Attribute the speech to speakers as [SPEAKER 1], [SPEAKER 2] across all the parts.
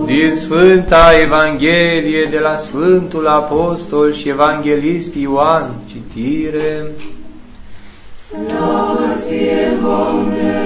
[SPEAKER 1] Din Sfânta Evanghelie de la Sfântul Apostol și Evanghelist Ioan, citire.
[SPEAKER 2] Slavă ție, Doamne,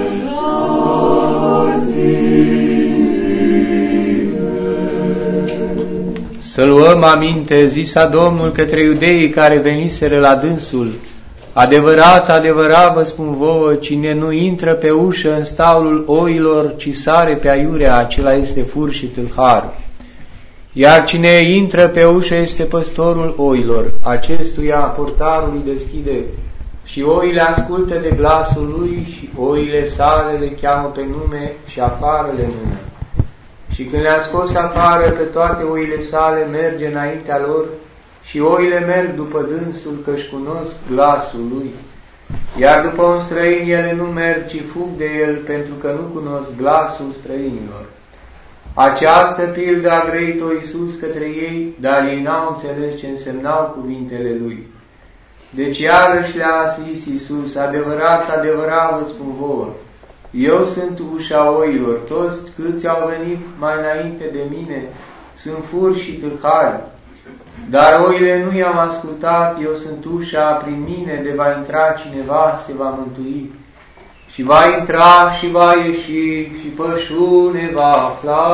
[SPEAKER 1] Să luăm aminte, zisa Domnul către iudeii care veniseră la dânsul: adevărat, adevărat vă spun vouă, cine nu intră pe ușă în staulul oilor, ci sare pe aiurea, acela este fur și tâlhar. Iar cine intră pe ușă este păstorul oilor, acestuia portarul îi deschide și oile ascultă de glasul lui și oile sale le cheamă pe nume și afară le mână. Și când le-a scos afară pe toate oile sale, merge înaintea lor și oile merg după dânsul, că-și cunosc glasul lui. Iar după un străin ele nu merg, ci fug de el, pentru că nu cunosc glasul străinilor. Această pildă a grăit-o Iisus către ei, dar ei n-au înțeles ce însemnau cuvintele lui. Deci iarăși le-a zis Iisus: adevărat, adevărat vă spun vouă, eu sunt ușa oilor, toți câți au venit mai înainte de mine sunt furi și tâlhari, dar oile nu i-am ascultat, eu sunt ușa, prin mine de va intra cineva, se va mântui. Și va intra și va ieși și pășune va afla.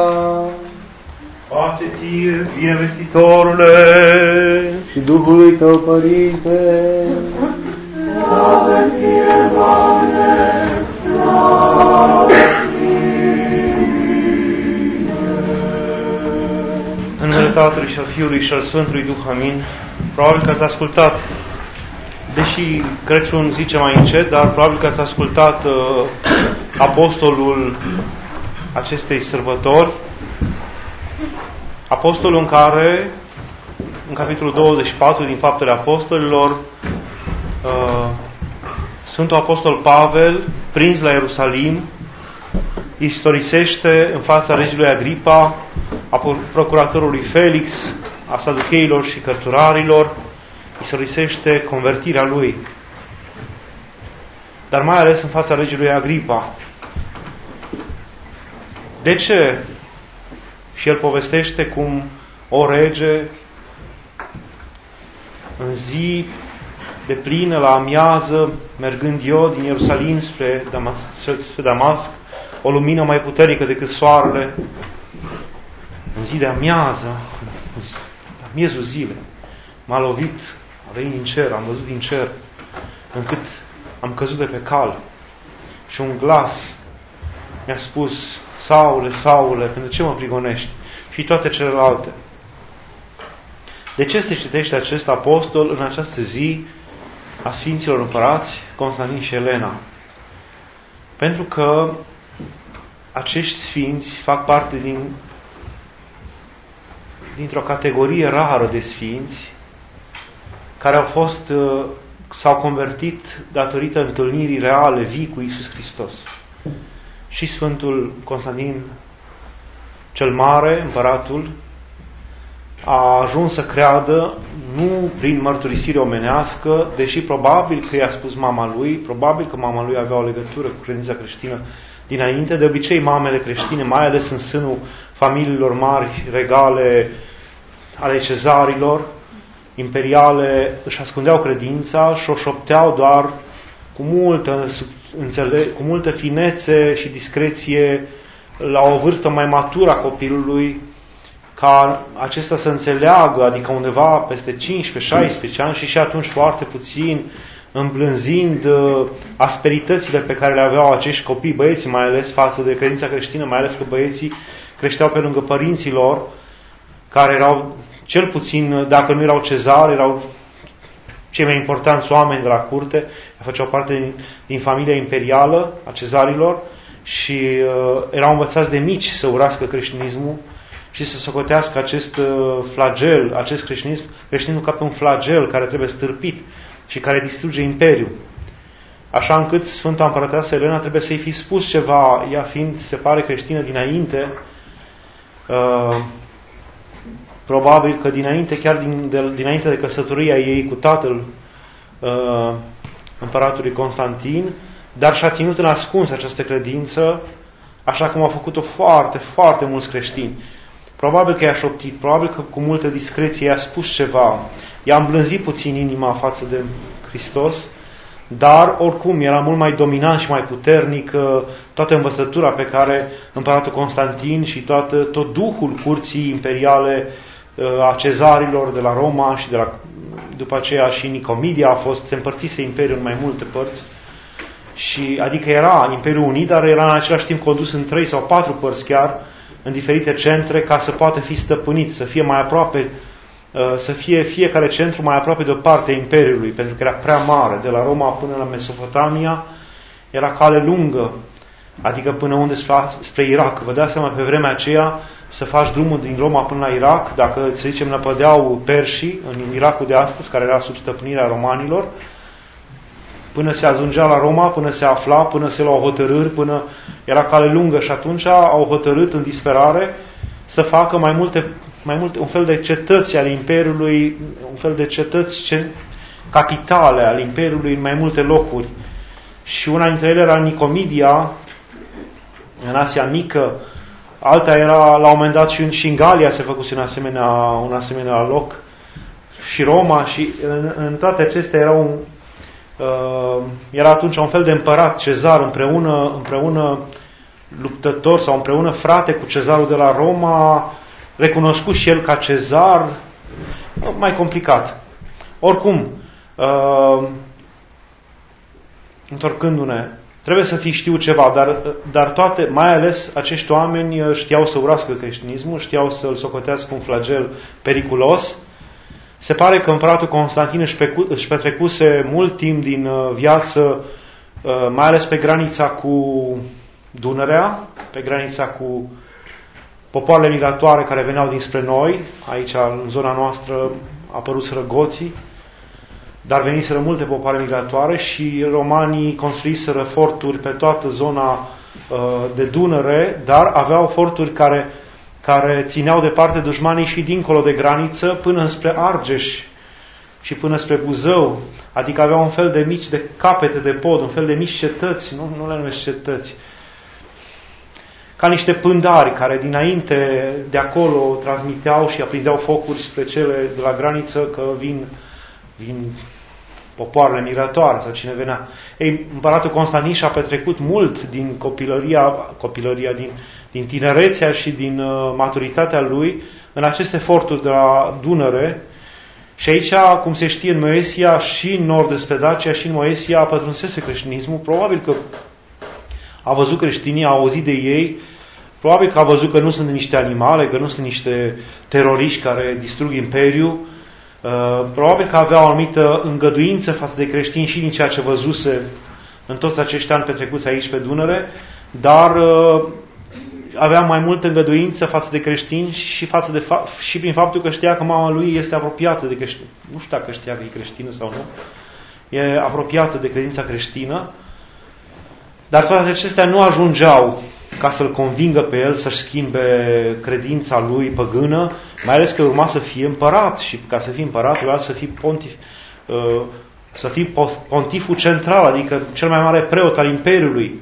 [SPEAKER 3] Pace ție, binevestitorule,
[SPEAKER 1] și Duhului tău, Părinte.
[SPEAKER 2] Slavă ție, Doamne, slavă ție.
[SPEAKER 3] În numele Tatălui și al Fiului și al Sfântului Duh, amin. Probabil că ați ascultat, deși Crăciun zice mai încet, dar probabil că ați ascultat apostolul acestei sărbători, apostolul în care, în capitolul 24 din Faptele Apostolilor, Sfântul Apostol Pavel, prins la Ierusalim, istorisește în fața regelui Agripa, a procuratorului Felix, a saducheilor și cărturarilor, istorisește convertirea lui. Dar mai ales în fața regelui Agripa. De ce? Și el povestește cum o rege, în zi de plină, la amiază, mergând eu din Ierusalim spre Damasc, o lumină mai puternică decât soarele, în zi de amiază, la miezul zilei, m-a lovit, a venit din cer, am văzut din cer, încât am căzut de pe cal. Și un glas mi-a spus: Saule, Saule, pentru ce mă prigonești? Și toate celelalte. De ce se citește acest apostol în această zi a Sfinților Împărați Constantin și Elena? Pentru că acești sfinți fac parte dintr-o categorie rară de sfinți care s-au convertit datorită întâlnirii reale, vii cu Iisus Hristos. Și Sfântul Constantin cel Mare, împăratul, a ajuns să creadă nu prin mărturisire omenească, deși probabil că i-a spus mama lui, probabil că mama lui avea o legătură cu credința creștină dinainte. De obicei, mamele creștine, mai ales în sânul familiilor mari, regale, ale cezarilor, imperiale, își ascundeau credința și o șopteau doar cu multă finețe și discreție la o vârstă mai matură a copilului, ca acesta să înțeleagă, adică undeva peste 15-16 ani și atunci foarte puțin, îmblânzind asperitățile pe care le aveau acești copii, băieții mai ales, față de credința creștină, mai ales că băieții creșteau pe lângă părinții lor, care erau, cel puțin, dacă nu erau cezari, erau cei mai importanți oameni de la curte, făceau parte din familia imperială a cezarilor și erau învățați de mici să urască creștinismul și să socotească acest flagel, acest creștinismul ca pe un flagel care trebuie stârpit și care distruge imperiul. Așa încât Sfânta Împărăteasă Elena trebuie să-i fi spus ceva, ea fiind, se pare, creștină dinainte, probabil că dinainte, chiar dinainte de căsătoria ei cu tatăl împăratului Constantin, dar și-a ținut în ascuns această credință, așa cum au făcut-o foarte, foarte mulți creștini. Probabil că i-a șoptit, probabil că cu multă discreție i-a spus ceva, i-a îmblânzit puțin inima față de Hristos, dar oricum era mult mai dominant și mai puternic toată învățătura pe care împăratul Constantin și tot duhul curții imperiale a cezarilor de la Roma și după aceea și Nicomedia se împărțise imperiul în mai multe părți. Și adică era Imperiul Unit, dar era în același timp condus în 3 sau 4 părți chiar, în diferite centre, ca să poată fi stăpânit, să fie mai aproape, să fie fiecare centru mai aproape de o parte a Imperiului, pentru că era prea mare. De la Roma până la Mesopotamia era cale lungă, adică până unde spre Irak. Vă dați seama, pe vremea aceea, să faci drumul din Roma până la Irak, dacă, să zicem, năpădeau perșii în Irakul de astăzi, care era sub stăpânirea romanilor, până se ajungea la Roma, până se afla, până se luau hotărâri, până era cale lungă și atunci au hotărât în disperare să facă mai multe, un fel de cetăți ale Imperiului, un fel de cetăți capitale ale Imperiului în mai multe locuri. Și una dintre ele era Nicomedia, în Asia Mică, alta era, la un moment dat, și în Galia se făcuse un asemenea loc, și Roma, și în toate acestea era atunci un fel de împărat, cezar, împreună luptător sau împreună frate cu cezarul de la Roma, recunoscut și el ca cezar, mai complicat. Oricum, întorcându-ne, trebuie să fi știut ceva, dar toate, mai ales acești oameni știau să urască creștinismul, știau să-l socotească un flagel periculos. Se pare că împăratul Constantin își petrecuse mult timp din viață, mai ales pe granița cu Dunărea, pe granița cu popoarele migratoare care veneau dinspre noi. Aici, în zona noastră, apăruseră goții, dar veniseră multe popoare migratoare și romanii construiseră forturi pe toată zona de Dunăre, dar aveau forturi care țineau departe dușmanii și dincolo de graniță, până spre Argeș și până spre Buzău. Adică aveau un fel de mici, de capete de pod, un fel de mici cetăți, nu le numesc cetăți, ca niște pândari care dinainte de acolo transmiteau și aprindeau focuri spre cele de la graniță, că vin popoarele migratoare sau cine venea. Ei, împăratul Constantin și-a petrecut mult din copilăria din tinerețea și din maturitatea lui în aceste forturi de la Dunăre. Și aici, cum se știe, în Moesia și în nord despre Dacia și în Moesia pătrunsese creștinismul. Probabil că a văzut creștinii, a auzit de ei, probabil că a văzut că nu sunt niște animale, că nu sunt niște teroriști care distrug imperiul. Probabil că avea o anumită îngăduință față de creștini și din ceea ce văzuse în toți acești ani petrecuți aici pe Dunăre, dar avea mai multă îngăduință față de creștini și prin faptul că știa că mama lui este apropiată de creștini. Nu știu dacă știa că e creștină sau nu. E apropiată de credința creștină, dar toate acestea nu ajungeau ca să-l convingă pe el să-și schimbe credința lui păgână, mai ales că urma să fie împărat și ca să fie împărat trebuia să fii pontiful central, adică cel mai mare preot al Imperiului,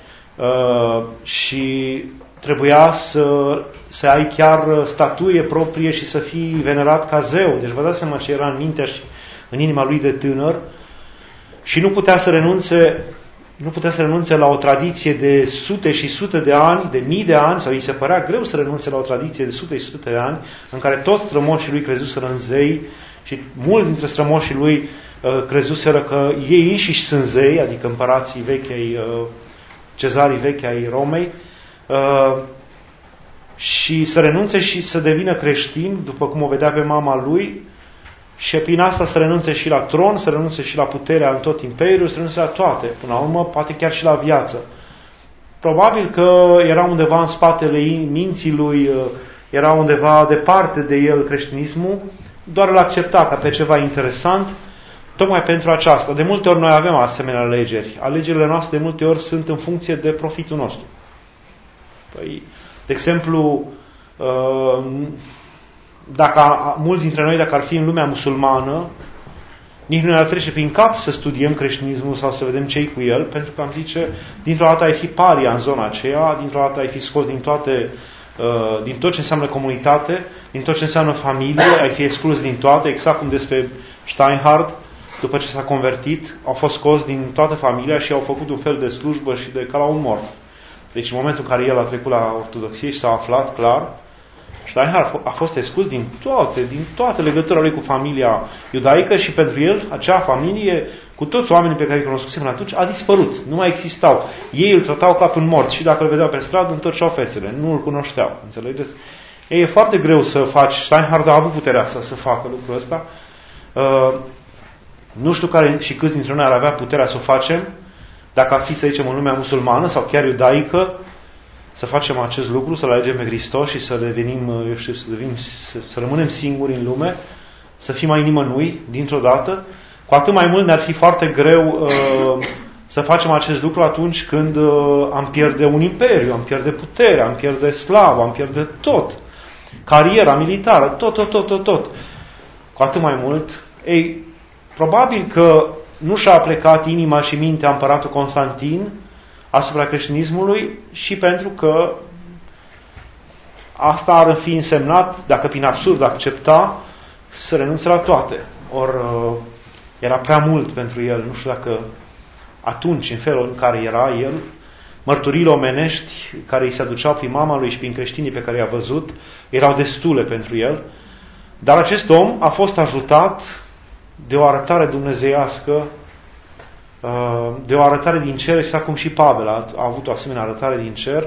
[SPEAKER 3] și trebuia să ai chiar statuie proprie și să fii venerat ca zeu. Deci vă dați seama ce era în mintea și în inima lui de tânăr și nu putea să renunțe la o tradiție de sute și sute de ani, de mii de ani, sau îi se părea greu să renunțe la o tradiție de sute și sute de ani, în care toți strămoșii lui crezuseră în zei și mulți dintre strămoșii lui crezuseră că ei înșiși sunt zei, adică împărații vechi ai, cezarii vechi ai Romei, și să renunțe și să devină creștin, după cum o vedea pe mama lui, și prin asta să renunțe și la tron, să renunțe și la puterea în tot imperiul, să renunțe la toate. Până la urmă, poate chiar și la viață. Probabil că era undeva în spatele minții lui, era undeva departe de el creștinismul, doar îl accepta ca pe ceva interesant, tocmai pentru aceasta. De multe ori noi avem asemenea alegeri. Alegerile noastre de multe ori sunt în funcție de profitul nostru. Păi, de exemplu, mulți dintre noi, dacă ar fi în lumea musulmană, Nici nu ne-ar trece prin cap să studiem creștinismul sau să vedem ce-i cu el, pentru că am zice, dintr-o dată ai fi paria în zona aceea, dintr-o dată ai fi scos din tot ce înseamnă comunitate, din tot ce înseamnă familie, ai fi exclus din toate, exact cum despre Steinhard, după ce s-a convertit, au fost scos din toată familia și au făcut un fel de slujbă și de ca la un mort. Deci în momentul în care el a trecut la ortodoxie și s-a aflat clar, Steinhard a fost exclus din toate legătura lui cu familia iudaică și pentru el, acea familie, cu toți oamenii pe care îi cunoscusem atunci, a dispărut. Nu mai existau. Ei îl tratau ca pe un mort și dacă îl vedeau pe stradă, întorceau fețele. Nu îl cunoșteau. Înțelegeți? E foarte greu să faci. Steinhard a avut puterea asta să facă lucrul ăsta. Nu știu care și câți dintre noi ar avea puterea să o facem, dacă ar fi, să zicem, în lumea musulmană sau chiar iudaică, să facem acest lucru, să-L alegem pe Hristos și să devenim, eu știu, să rămânem singuri în lume, să fim mai nimănui, dintr-o dată. Cu atât mai mult ne-ar fi foarte greu să facem acest lucru atunci când am pierde un imperiu, am pierde puterea, am pierde slavă, am pierde tot. Cariera militară, tot. Cu atât mai mult. Ei, probabil că nu și-a plecat inima și mintea împăratul Constantin asupra creștinismului și pentru că asta ar fi însemnat, dacă prin absurd accepta, să renunțe la toate. Ori era prea mult pentru el. Nu știu dacă atunci, în felul în care era el, mărturiile omenești care îi se aduceau prin mama lui și prin creștinii pe care i-a văzut, erau destule pentru el. Dar acest om a fost ajutat de o arătare dumnezeiască, de o arătare din cer, exact cum și Pavel a avut o asemenea arătare din cer,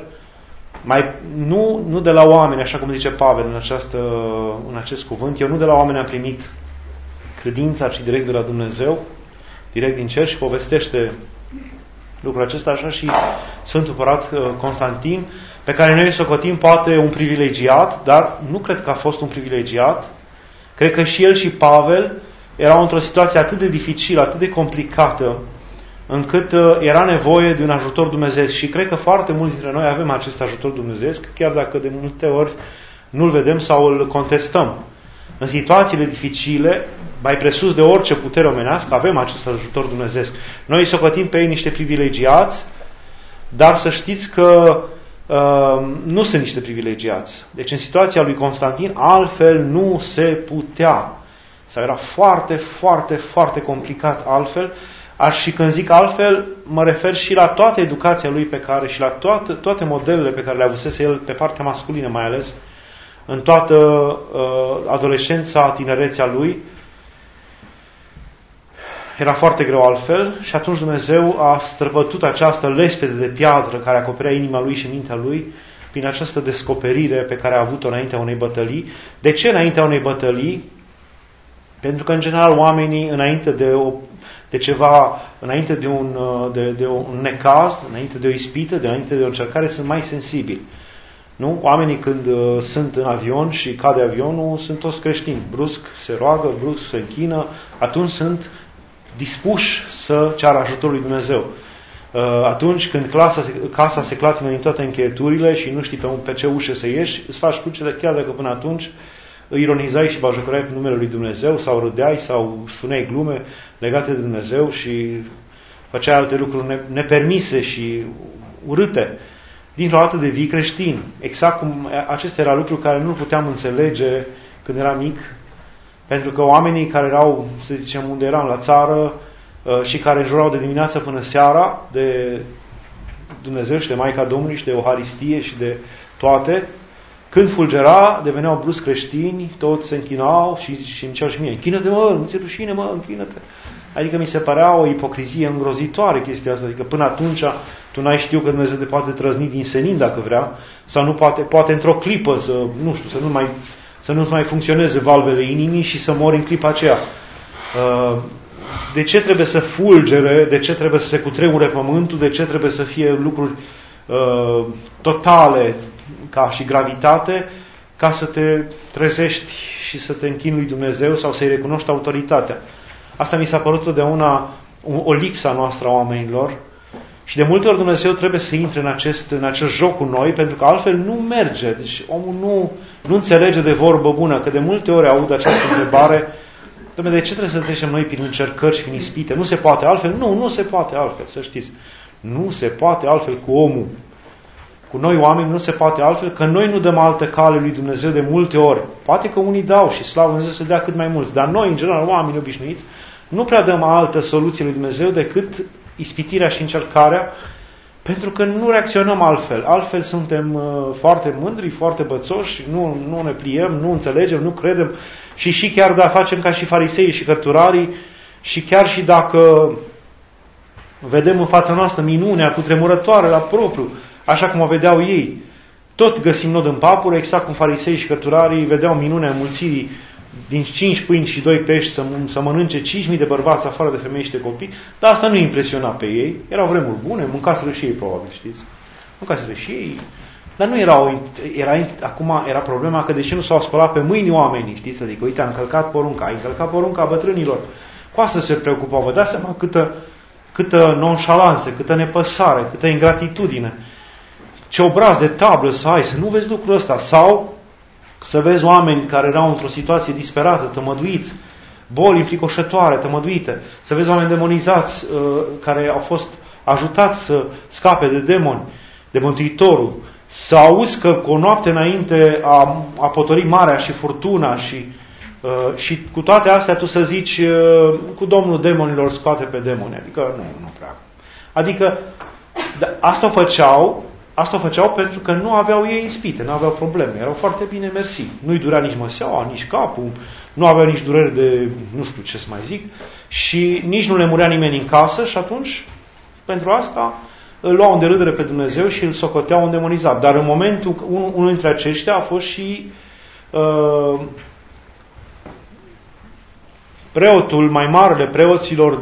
[SPEAKER 3] nu de la oameni, așa cum zice Pavel în acest cuvânt. Eu nu de la oameni am primit credința, ci direct de la Dumnezeu, direct din cer, și povestește lucrul acesta, așa și Sfântul Împărat Constantin, pe care noi îl socotim poate un privilegiat, dar nu cred că a fost un privilegiat. Cred că și el și Pavel erau într-o situație atât de dificilă, atât de complicată, încât era nevoie de un ajutor dumnezeiesc. Și cred că foarte mulți dintre noi avem acest ajutor dumnezeiesc, chiar dacă de multe ori nu-l vedem sau îl contestăm. În situațiile dificile, mai presus de orice putere omenească, avem acest ajutor dumnezeiesc. Noi îi socotim pe ei niște privilegiați, dar să știți că nu sunt niște privilegiați. Deci în situația lui Constantin altfel nu se putea. Sau era foarte, foarte, foarte complicat altfel. Și când zic altfel, mă refer și la toată educația lui pe care și la toate modelele pe care le avusese el pe partea masculină mai ales, în toată adolescența, tinerețea lui. Era foarte greu altfel și atunci Dumnezeu a străbătut această lespede de piatră care acoperea inima lui și mintea lui prin această descoperire pe care a avut-o înaintea unei bătălii. De ce înaintea unei bătălii? Pentru că, în general, oamenii înainte de ceva, înainte de un necaz, înainte de o ispită, înainte de o încercare, sunt mai sensibili. Nu? Oamenii când sunt în avion și cade avionul, sunt toți creștini. Brusc se roagă, brusc se închină, atunci sunt dispuși să ceară ajutorul lui Dumnezeu. Atunci când casa se clatină din toate încheieturile și nu știi pe ce ușă să ieși, îți faci crucele, chiar dacă până atunci ironizai și bajocorai pe numele lui Dumnezeu sau râdeai sau spuneai glume legate de Dumnezeu și făceai alte lucruri nepermise și urâte. Dintr-o dată devii creștin. Exact cum acestea erau lucruri care nu puteam înțelege când eram mic, pentru că oamenii care erau, să zicem, unde eram la țară și care înjurau de dimineață până seara de Dumnezeu și de Maica Domnului și de Euharistie și de toate, când fulgera, deveneau brusc creștini, toți se închinau și îmi ceau și mie, închină-te, mă, nu ți-e rușine, mă, închină-te. Adică mi se părea o ipocrizie îngrozitoare chestia asta, adică până atunci tu n-ai știu că Dumnezeu te poate trăzni din senin dacă vrea, sau nu poate într-o clipă să nu mai funcționeze valvele inimii și să mori în clipa aceea. De ce trebuie să fulgere, de ce trebuie să se cutremure pământul, de ce trebuie să fie lucruri totale ca și gravitate, ca să te trezești și să te închini lui Dumnezeu sau să-i recunoști autoritatea. Asta mi s-a părut totdeauna o lipsă a noastră a oamenilor și de multe ori Dumnezeu trebuie să intre în acest joc cu noi, pentru că altfel nu merge. Deci omul nu înțelege de vorbă bună, că de multe ori aud această întrebare, Dom'le, de ce trebuie să trecem noi prin încercări și prin ispite? Nu se poate altfel? Nu se poate altfel, să știți. Nu se poate altfel cu omul. Cu noi oameni nu se poate altfel, că noi nu dăm altă cale lui Dumnezeu de multe ori. Poate că unii dau și slavă Dumnezeu să dea cât mai mulți, dar noi, în general, oameni obișnuiți, nu prea dăm altă soluție lui Dumnezeu decât ispitirea și încercarea, pentru că nu reacționăm altfel. Altfel suntem foarte mândri, foarte bățoși, nu ne pliem, nu înțelegem, nu credem și chiar dacă facem ca și farisei și cărturarii și chiar și dacă vedem în fața noastră minunea cutremurătoare la propriu, așa cum o vedeau ei, tot găsim nod în papură, exact cum farisei și cărturarii vedeau minunea înmulțirii din 5 pâini și 2 pești să mănânce 5.000 de bărbați afară de femei și de copii, dar asta nu impresiona pe ei. Erau vremuri bune, mâncaseră și ei, probabil, știți? Mâncaseră și ei. Dar nu acum era problema că de ce nu s-au spălat pe mâini oamenii, știți? Adică, uite, a încălcat porunca bătrânilor. Cu asta se preocupau. Vă dați seama câtă nonșalanță, câtă nepăsare, câtă ingratitudine. Ce obraz de tablă să ai, să nu vezi lucrul ăsta. Sau să vezi oameni care erau într-o situație disperată, tămăduiți, boli înfricoșătoare, tămăduite. Să vezi oameni demonizați care au fost ajutați să scape de demoni, de Mântuitorul. Să auzi că cu o noapte înainte a potorit marea și furtuna și cu toate astea tu să zici cu Domnul demonilor scoate pe demoni. Adică nu prea. Adică asta o făceau pentru că nu aveau ei ispite, nu aveau probleme. Erau foarte bine mersi. Nu-i durea nici măseaua, nici capul, nu aveau nici dureri de nu știu ce să mai zic și nici nu le murea nimeni în casă și atunci pentru asta îl luau în derâdere pe Dumnezeu și îl socoteau îndemonizat. Dar în momentul, unul dintre aceștia a fost și preotul, mai marele preoților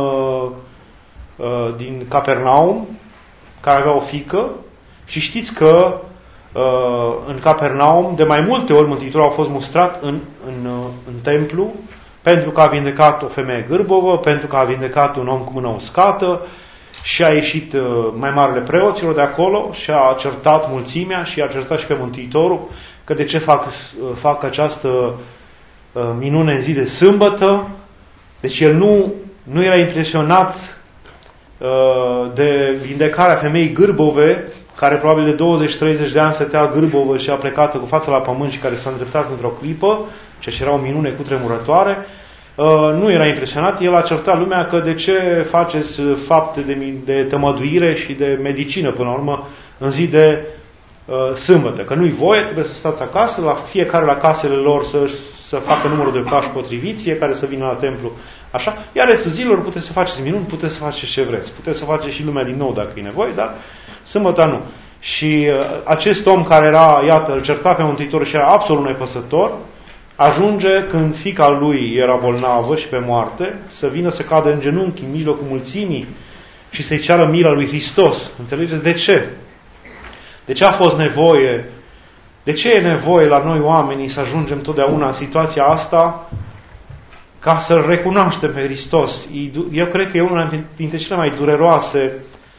[SPEAKER 3] din Capernaum, care avea o fiică, și știți că în Capernaum de mai multe ori Mântuitorul a fost mustrat în templu pentru că a vindecat o femeie gârbovă, pentru că a vindecat un om cu mână uscată, și a ieșit mai marele preoților de acolo și a certat mulțimea și a certat și pe Mântuitorul că de ce fac această minune în zi de sâmbătă. Deci el nu era impresionat de vindecarea femeii gârbove, care probabil de 20-30 de ani stătea gârbovă și a plecat cu fața la pământ și care s-a îndreptat într-o clipă, ceea ce era o minune cutremurătoare. Nu era impresionat, el a certat lumea că de ce faceți fapte de tămăduire și de medicină până la urmă în zi de sâmbătă, că nu-i voie, trebuie să stați acasă, la fiecare la casele lor să facă numărul de pași potrivit, fiecare să vină la templu, așa, iar restul zilelor puteți să faceți minuni, puteți să faceți ce vreți, puteți să faceți și lumea din nou dacă e nevoie, dar sâmbătă nu. Și acest om care era, iată, îl certa pe Mântuitor și era absolut nepăsător, ajunge când fiica lui era bolnavă și pe moarte, să vină să cadă în genunchi în mijlocul mulțimii și să-i ceară mila lui Hristos. Înțelegeți de ce? De ce a fost nevoie? De ce e nevoie la noi oamenii să ajungem totdeauna în situația asta ca să-L recunoaștem pe Hristos? Eu cred că e una dintre cele mai dureroase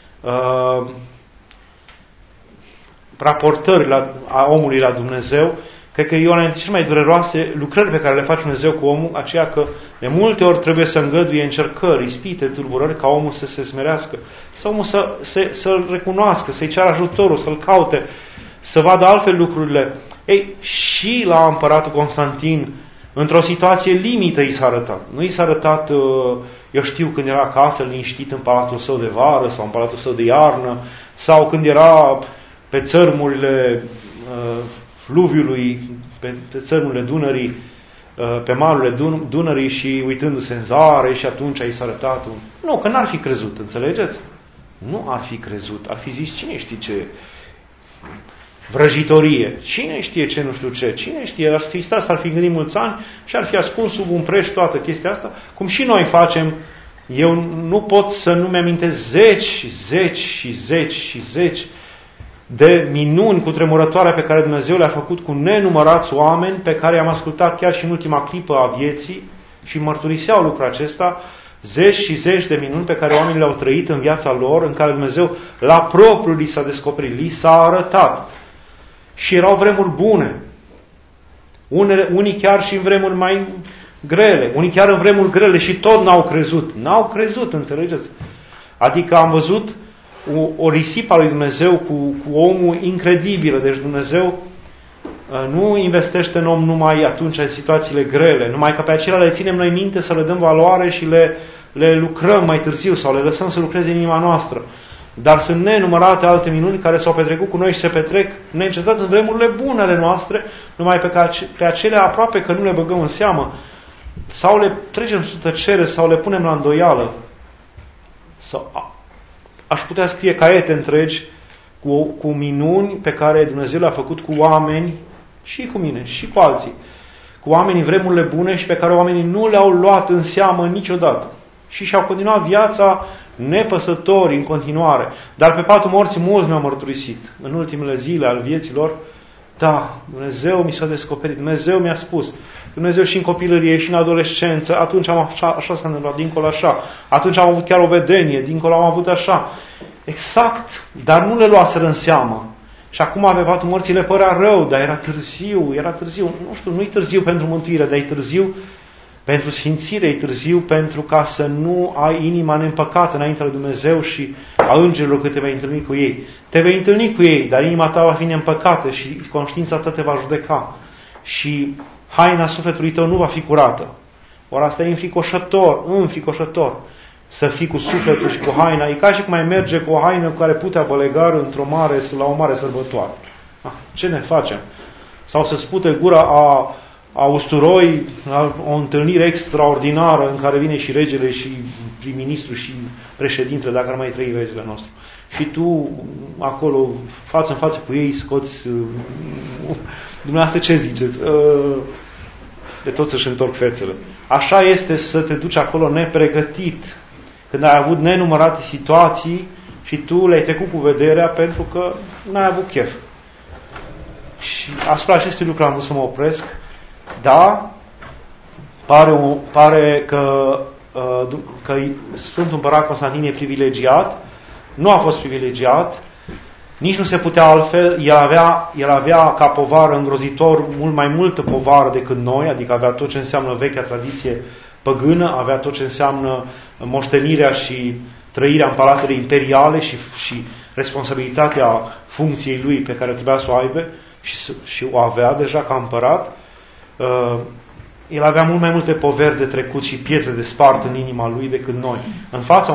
[SPEAKER 3] raportări a omului la Dumnezeu. Cred că e una dintre cele mai dureroase lucrări pe care le face Dumnezeu cu omul, aceea că de multe ori trebuie să îngăduie încercări, ispite, tulburări, ca omul să se smerească, să omul să-L recunoască, să-i ceară ajutorul, să-L caute, să vadă altfel lucrurile. Ei, și la împăratul Constantin, într-o situație limită i s-a arătat. Nu i s-a arătat, eu știu, când era acasă, liniștit în palatul său de vară sau în palatul său de iarnă, sau când era pe țărmurile fluviului, pe țărmurile Dunării, pe malurile Dunării și uitându-se în zare și atunci i s-a arătat Nu, că n-ar fi crezut, înțelegeți? Nu ar fi crezut, ar fi zis cine știe ce vrăjitorie, cine știe ce nu știu ce, cine știe, s-ar fi gândit mulți ani și ar fi ascuns sub un preș toată chestia asta, cum și noi facem. Eu nu pot să nu-mi amintesc zeci de minuni cutremurătoare pe care Dumnezeu le-a făcut cu nenumărați oameni pe care i-am ascultat chiar și în ultima clipă a vieții și mărturiseau lucrul acesta, zeci și zeci de minuni pe care oamenii le-au trăit în viața lor, în care Dumnezeu la propriu li s-a descoperit, li s-a arătat. Și erau vremuri bune. Unii chiar și în vremuri grele, unii chiar în vremuri grele și tot n-au crezut. N-au crezut, înțelegeți? Adică am văzut o risipă a lui Dumnezeu cu omul incredibilă. Deci Dumnezeu nu investește în om numai atunci în situațiile grele, numai că pe acelea le ținem noi minte, să le dăm valoare și le lucrăm mai târziu sau le lăsăm să lucreze în inima noastră. Dar sunt nenumărate alte minuni care s-au petrecut cu noi și se petrec neîncetat în vremurile bune ale noastre, numai pe acelea aproape că nu le băgăm în seamă. Sau le trecem sub tăcere, sau le punem la îndoială. Sau aș putea scrie caiete întregi cu minuni pe care Dumnezeu le-a făcut cu oameni, și cu mine, și cu alții. Cu oameni în vremurile bune și pe care oamenii nu le-au luat în seamă niciodată. Și și-au continuat viața nepăsători în continuare. Dar pe patul morții mulți mi-au mărturisit în ultimele zile ale vieților: da, Dumnezeu mi s-a descoperit, Dumnezeu mi-a spus. Dumnezeu și în copilărie, și în adolescență, atunci așa s-a întâmplat, dincolo așa. Atunci am avut chiar o vedenie, dincolo am avut așa. Exact, dar nu le luaseră în seamă. Și acum pe patul morții le părea rău, dar era târziu. Nu știu, nu-i târziu pentru mântuire, dar e târziu pentru sfințire, e târziu pentru ca să nu ai inima neîmpăcată înaintea lui Dumnezeu și a îngerilor când te vei întâlni cu ei. Te vei întâlni cu ei, dar inima ta va fi neîmpăcată și conștiința ta te va judeca. Și haina sufletului tău nu va fi curată. Ori asta e înfricoșător. Să fii cu sufletul și cu haina. E ca și cum ai merge cu o haină cu care putea bălegar la o mare sărbătoare. Ce ne facem? Sau să spute gura a usturoi la o întâlnire extraordinară în care vine și regele și prim-ministru și președintele, dacă ar mai trăi regele nostru. Și tu acolo, față în față cu ei, scoți dumneavoastră ce ziceți? De tot să-și întorc fețele. Așa este să te duci acolo nepregătit, când ai avut nenumărate situații și tu le-ai trecut cu vederea pentru că n-ai avut chef. Și asupra acestui lucru am vrut să mă opresc. Da, pare că Sfântul Împărat Constantin e privilegiat. Nu a fost privilegiat, nici nu se putea altfel. El avea ca povară îngrozitor mult mai multă povară decât noi, adică avea tot ce înseamnă vechea tradiție păgână, avea tot ce înseamnă moștenirea și trăirea în palatele imperiale și responsabilitatea funcției lui pe care trebuia să o aibă și o avea deja ca împărat. El avea mult mai multe poveri de trecut și pietre de spart în inima lui decât noi. În fața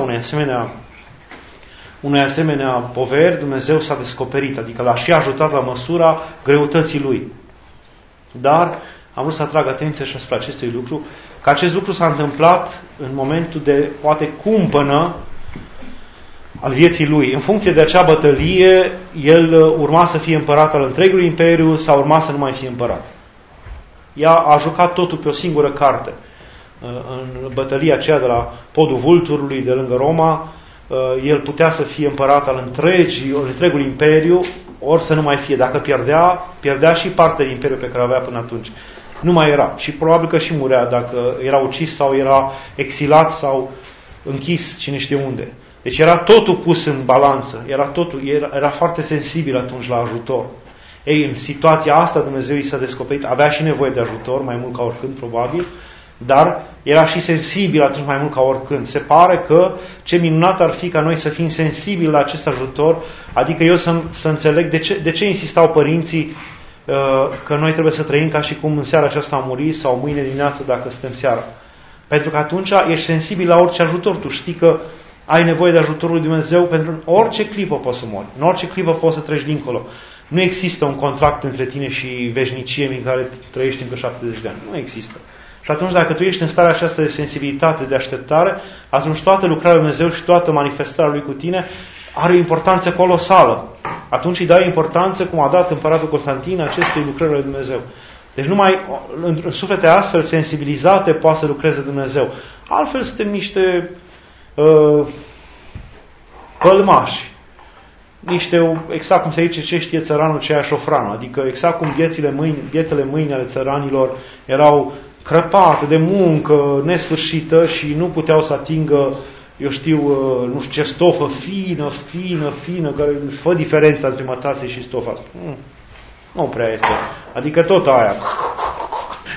[SPEAKER 3] unei asemenea poveri, Dumnezeu s-a descoperit, adică l-a și ajutat la măsura greutății lui. Dar am vrut să atrag atenția și asupra acestui lucru, că acest lucru s-a întâmplat în momentul de, poate, cumpănă al vieții lui. În funcție de acea bătălie, el urma să fie împărat al întregului imperiu sau urma să nu mai fie împărat. Ea a jucat totul pe o singură carte. În bătălia aceea de la Podul Vulturului, de lângă Roma, el putea să fie împărat al întregului imperiu, ori să nu mai fie. Dacă pierdea și partea din imperiul pe care avea până atunci. Nu mai era. Și probabil că și murea dacă era ucis sau era exilat sau închis cine știe unde. Deci era totul pus în balanță. Era foarte sensibil atunci la ajutor. Ei, în situația asta Dumnezeu i s-a descoperit. Avea și nevoie de ajutor, mai mult ca oricând probabil, dar era și sensibil atunci mai mult ca oricând. Se pare că ce minunat ar fi ca noi să fim sensibili la acest ajutor, adică eu să înțeleg de ce insistau părinții că noi trebuie să trăim ca și cum în seara aceasta am murit sau mâine dimineață dacă suntem seara. Pentru că atunci ești sensibil la orice ajutor. Tu știi că ai nevoie de ajutorul lui Dumnezeu pentru orice clipă poți să mori. În orice clipă poți să treci dincolo. Nu există un contract între tine și veșnicie în care trăiești încă 70 de ani. Nu există. Și atunci dacă tu ești în starea aceasta de sensibilitate, de așteptare, atunci toată lucrarea lui Dumnezeu și toată manifestarea lui cu tine are o importanță colosală. Atunci îi dai importanță, cum a dat împăratul Constantin, acestei lucrări lui Dumnezeu. Deci numai în suflete astfel sensibilizate poate să lucreze Dumnezeu. Altfel suntem niște pălmași. Exact cum se zice, ce știe țăranul, ce ia șofranul. Adică exact cum bietele mâini ale țăranilor erau crăpate de muncă nesfârșită și nu puteau să atingă, eu știu, nu știu ce stofă fină, care fă diferența între mătase și stofa asta. Nu prea este. Adică tot aia.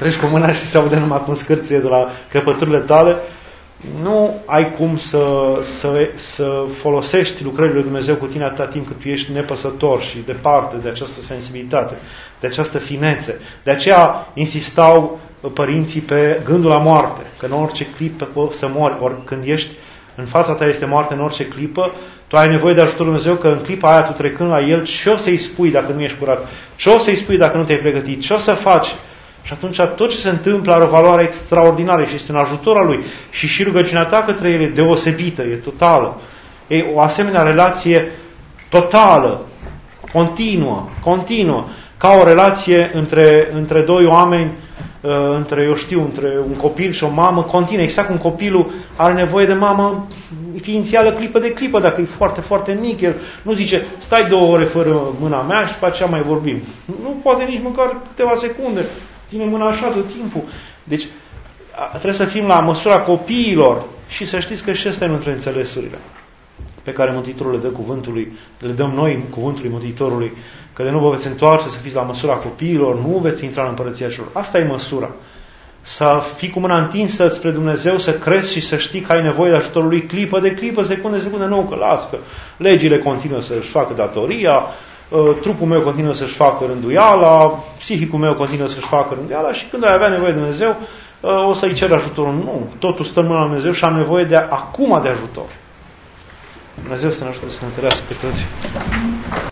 [SPEAKER 3] crești cu mâna și se aude numai cum scârție de la crăpăturile tale, nu ai cum să folosești lucrările lui Dumnezeu cu tine atâta timp cât tu ești nepăsător și departe de această sensibilitate, de această finețe. De aceea insistau părinții pe gândul la moarte, că în orice clipă să mori, ori când ești în fața ta este moarte în orice clipă, tu ai nevoie de ajutorul Dumnezeu, că în clipa aia tu trecând la El, ce o să-i spui dacă nu ești curat? Ce o să-i spui dacă nu te-ai pregătit? Ce o să faci? Și atunci tot ce se întâmplă are o valoare extraordinară și este un ajutor al Lui. Și rugăciunea ta către El e deosebită, e totală. E o asemenea relație totală, continuă, ca o relație între doi oameni, între un copil și o mamă, continuă. Exact cum copilul are nevoie de mamă inițială, clipă de clipă, dacă e foarte, foarte mic. El nu zice, stai 2 ore fără mâna mea și pe aceea mai vorbim. Nu poate nici măcar câteva secunde. Ține mâna așa tot timpul. Deci trebuie să fim la măsura copiilor și să știți că și ăsta e unul dintre înțelesurile pe care Mântuitorul le dăm noi în cuvântului Mântuitorului, că de nu vă veți întoarce să fiți la măsura copiilor, nu veți intra în Împărăția Celor. Asta e măsura. Să fii cu mâna întinsă spre Dumnezeu, să crezi și să știi că ai nevoie de ajutorul Lui clipă de clipă, secundă de secundă, nu că las, că legile continuă să-și facă datoria, trupul meu continuă să-și facă rânduiala, psihicul meu continuă să-și facă rânduiala și când ai avea nevoie de Dumnezeu, o să-i cer ajutorul. Nu, totul stă în mâna lui Dumnezeu și am nevoie acum de ajutor. Dumnezeu să ne ajute să ne întărească pe toți.